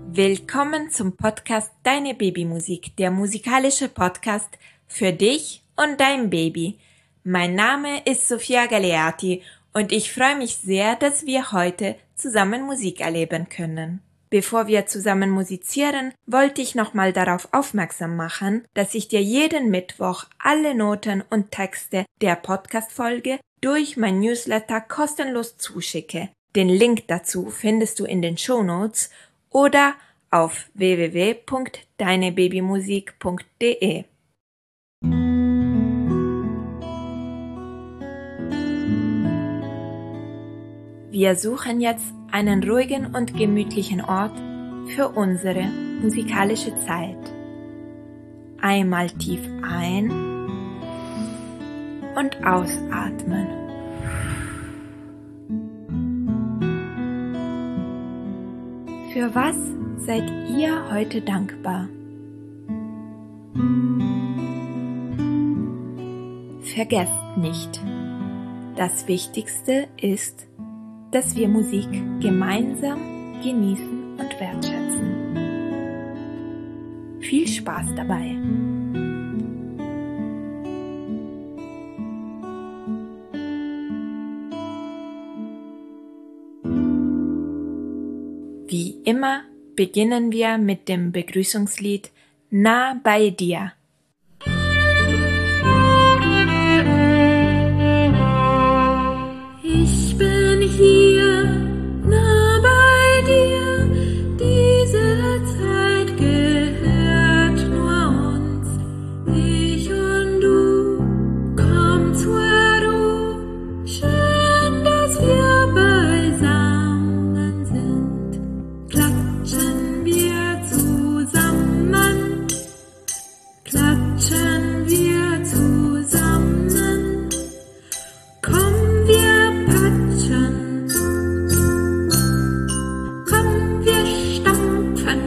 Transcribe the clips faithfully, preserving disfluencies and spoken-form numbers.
Willkommen zum Podcast Deine Babymusik, der musikalische Podcast für dich und dein Baby. Mein Name ist Sofia Galeati und ich freue mich sehr, dass wir heute zusammen Musik erleben können. Bevor wir zusammen musizieren, wollte ich nochmal darauf aufmerksam machen, dass ich dir jeden Mittwoch alle Noten und Texte der Podcast-Folge durch mein Newsletter kostenlos zuschicke. Den Link dazu findest du in den Shownotes oder auf w w w punkt deine babymusik punkt d e. Wir suchen jetzt einen ruhigen und gemütlichen Ort für unsere musikalische Zeit. Einmal tief ein- und ausatmen. Für was seid ihr heute dankbar? Vergesst nicht, das Wichtigste ist, dass wir Musik gemeinsam genießen und wertschätzen. Viel Spaß dabei! Wie immer beginnen wir mit dem Begrüßungslied Nah bei dir. Ich bin hier, nah bei dir, diese Zeit gehört nur uns. Ich und du, komm zur Ruhe, schön, dass wir beisammen sind. Klatschen wir zusammen, klatschen wir zusammen, komm wir patschen, komm wir stampfen.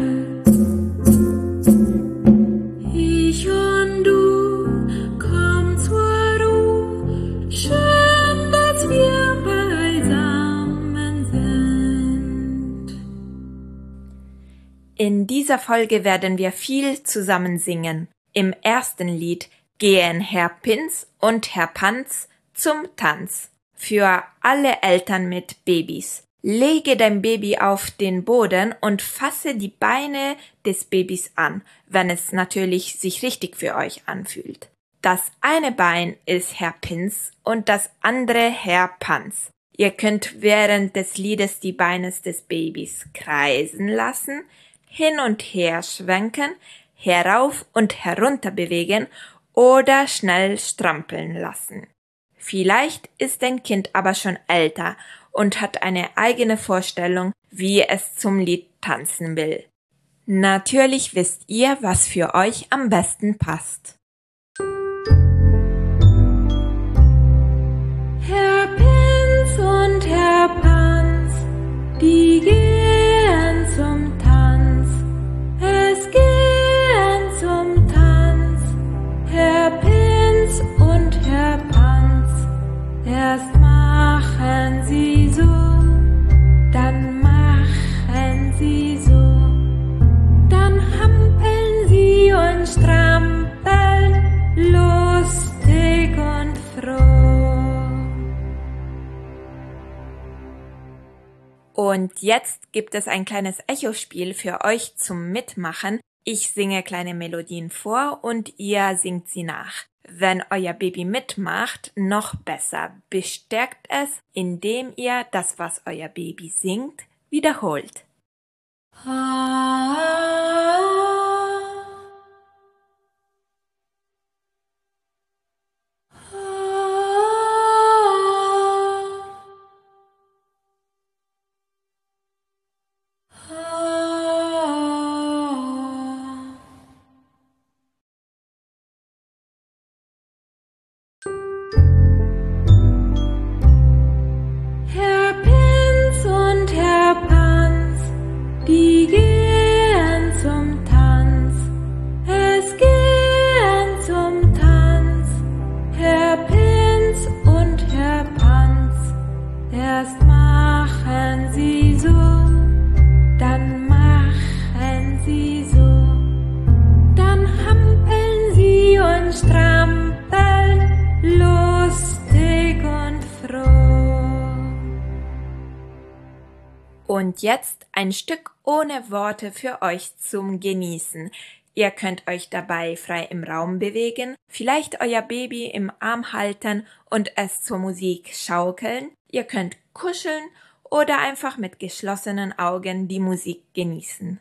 Ich und du, komm zur Ruhe, schön, dass wir beisammen sind. In dieser Folge werden wir viel zusammen singen. Im ersten Lied gehen Herr Pins und Herr Panz zum Tanz. Für alle Eltern mit Babys. Lege dein Baby auf den Boden und fasse die Beine des Babys an, wenn es natürlich sich richtig für euch anfühlt. Das eine Bein ist Herr Pins und das andere Herr Panz. Ihr könnt während des Liedes die Beine des Babys kreisen lassen, hin und her schwenken, herauf und herunter bewegen oder schnell strampeln lassen. Vielleicht ist dein Kind aber schon älter und hat eine eigene Vorstellung, wie es zum Lied tanzen will. Natürlich wisst ihr, was für euch am besten passt. Herr Pins und Herr Panz, die gehen zum Tanz. Es gehen zum Tanz. Herr Pins und Herr Panz, erst machen sie so, dann machen sie so, dann hampeln sie und strampeln, lustig und froh. Und jetzt gibt es ein kleines Echospiel für euch zum Mitmachen. Ich singe kleine Melodien vor und ihr singt sie nach. Wenn euer Baby mitmacht, noch besser. Bestärkt es, indem ihr das, was euer Baby singt, wiederholt. Herr Pins und Herr Panz, die gehen zum Tanz. Und jetzt ein Stück ohne Worte für euch zum Genießen. Ihr könnt euch dabei frei im Raum bewegen, vielleicht euer Baby im Arm halten und es zur Musik schaukeln. Ihr könnt kuscheln oder einfach mit geschlossenen Augen die Musik genießen.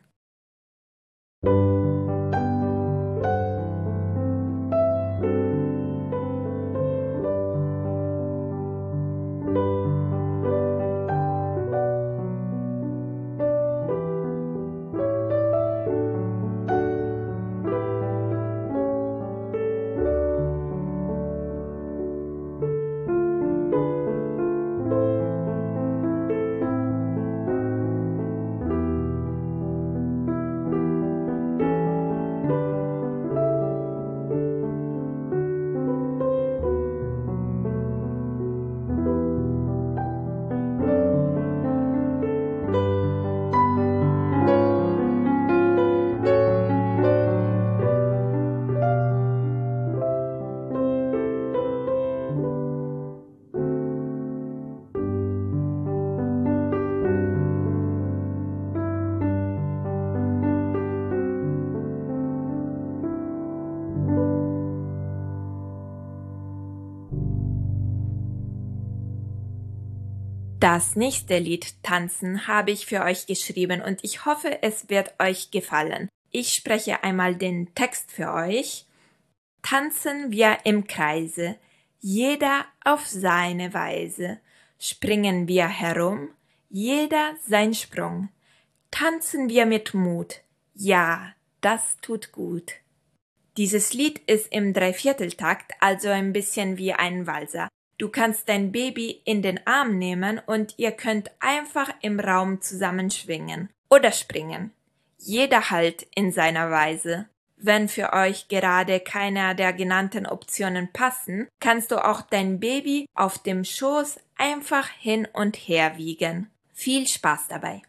Das nächste Lied Tanzen habe ich für euch geschrieben und ich hoffe, es wird euch gefallen. Ich spreche einmal den Text für euch. Tanzen wir im Kreise, jeder auf seine Weise. Springen wir herum, jeder sein Sprung. Tanzen wir mit Mut, ja, das tut gut. Dieses Lied ist im Dreivierteltakt, also ein bisschen wie ein Walzer. Du kannst dein Baby in den Arm nehmen und ihr könnt einfach im Raum zusammen schwingen oder springen. Jeder halt in seiner Weise. Wenn für euch gerade keiner der genannten Optionen passen, kannst du auch dein Baby auf dem Schoß einfach hin und her wiegen. Viel Spaß dabei!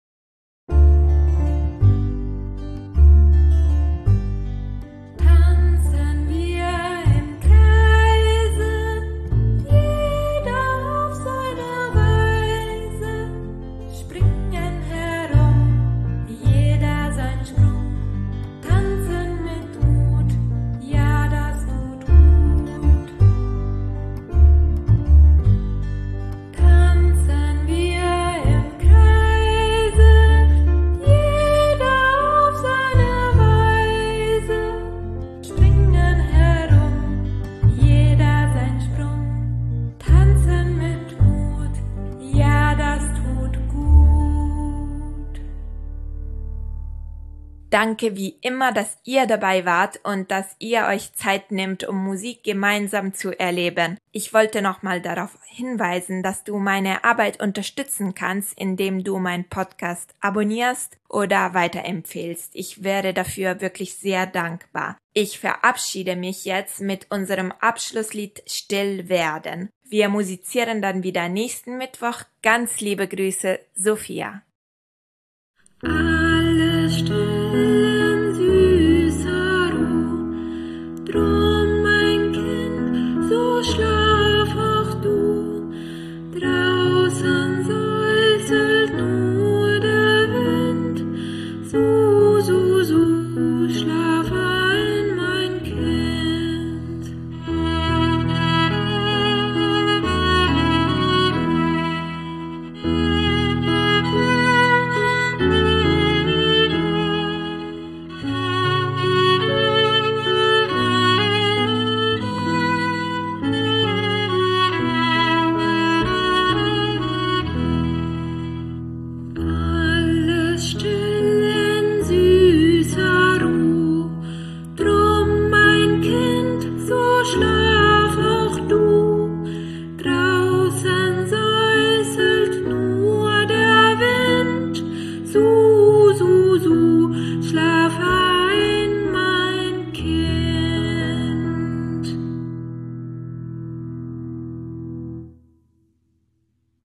Danke wie immer, dass ihr dabei wart und dass ihr euch Zeit nehmt, um Musik gemeinsam zu erleben. Ich wollte nochmal darauf hinweisen, dass du meine Arbeit unterstützen kannst, indem du meinen Podcast abonnierst oder weiterempfehlst. Ich wäre dafür wirklich sehr dankbar. Ich verabschiede mich jetzt mit unserem Abschlusslied Still werden. Wir musizieren dann wieder nächsten Mittwoch. Ganz liebe Grüße, Sophia.